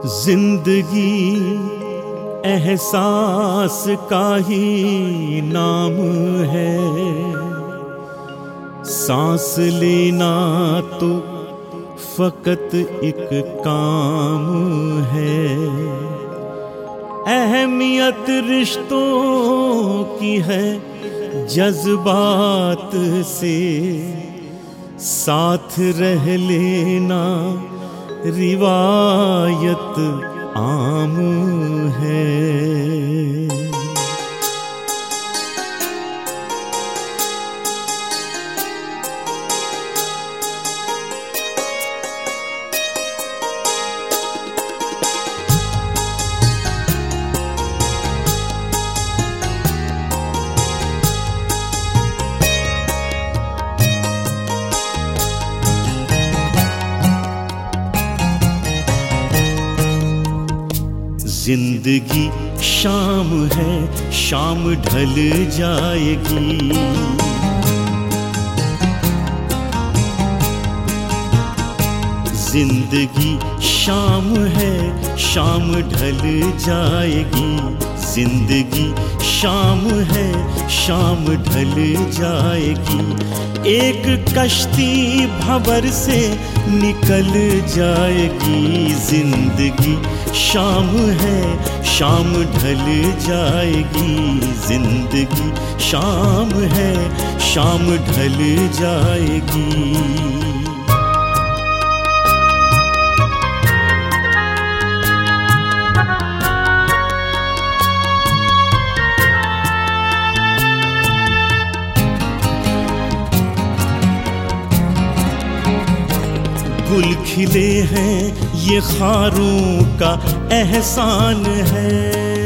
जिंदगी एहसास का ही नाम है, सांस लेना तो फकत एक काम है। अहमियत रिश्तों की है जज्बात से, साथ रह लेना रिवायत आम है। जिंदगी शाम है, शाम ढल जाएगी। जिंदगी शाम है, शाम ढल जाएगी। जिंदगी शाम है, शाम ढल जाएगी। एक कश्ती भंवर से निकल जाएगी। जिंदगी शाम है, शाम ढल जाएगी। जिंदगी शाम है, शाम ढल जाएगी। गुल खिले हैं ये खारों का एहसान है।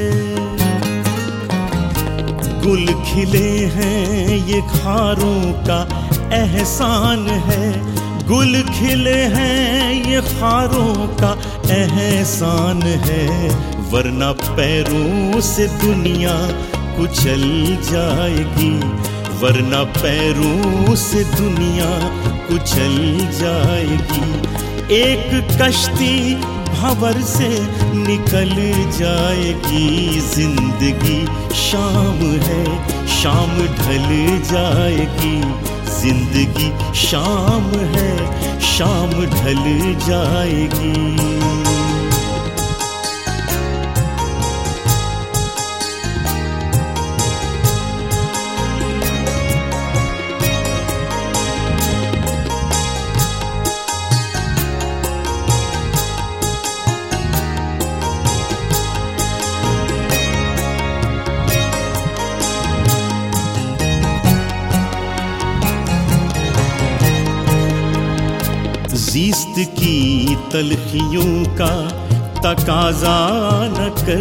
गुल खिले हैं ये खारों का एहसान है। गुल खिले हैं ये खारों का एहसान है। वरना पैरों से दुनिया कुचल जाएगी। वरना पैरों से दुनिया कुचल जाएगी। एक कश्ती भंवर से निकल जाएगी। जिंदगी शाम है, शाम ढल जाएगी। जिंदगी शाम है, शाम ढल जाएगी। ज़िस्त की तलखियों का तकाज़ा न कर।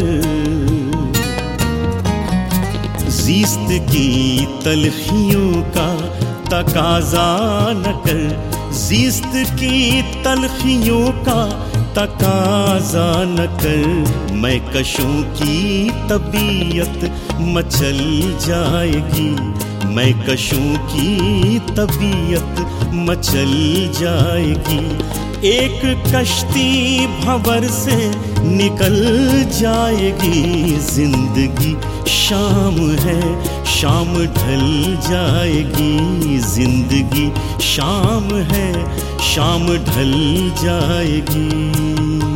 ज़िस्त की तलखियों का तकाज़ा न कर। ज़िस्त की तलखियों का तकाज़ा न कर। मैं कशों की तबीयत मचल जाएगी। मैं कशों की तबीयत मचल जाएगी। एक कश्ती भंवर से निकल जाएगी। जिंदगी शाम है, शाम ढल जाएगी। जिंदगी शाम है, शाम ढल जाएगी।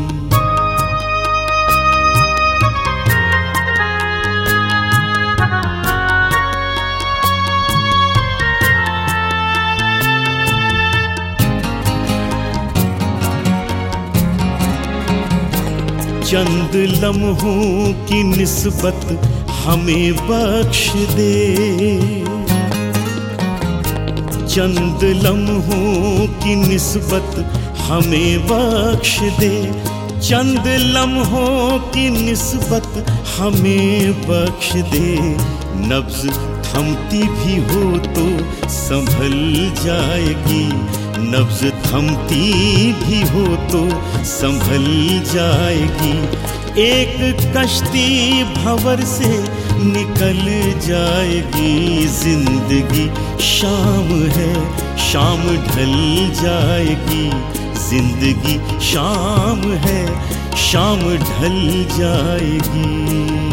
चंद लम्हों की निस्बत हमें बख्श दे। चंद लम्हों की निस्बत हमें बख्श दे। चंद लम्हों की निस्बत हमें बख्श दे। नब्ज़ थमती भी हो तो संभल जाएगी। नब्ज़ थमती भी हो तो संभल जाएगी। एक कश्ती भंवर से निकल जाएगी। जिंदगी शाम है, शाम ढल जाएगी। जिंदगी शाम है, शाम ढल जाएगी।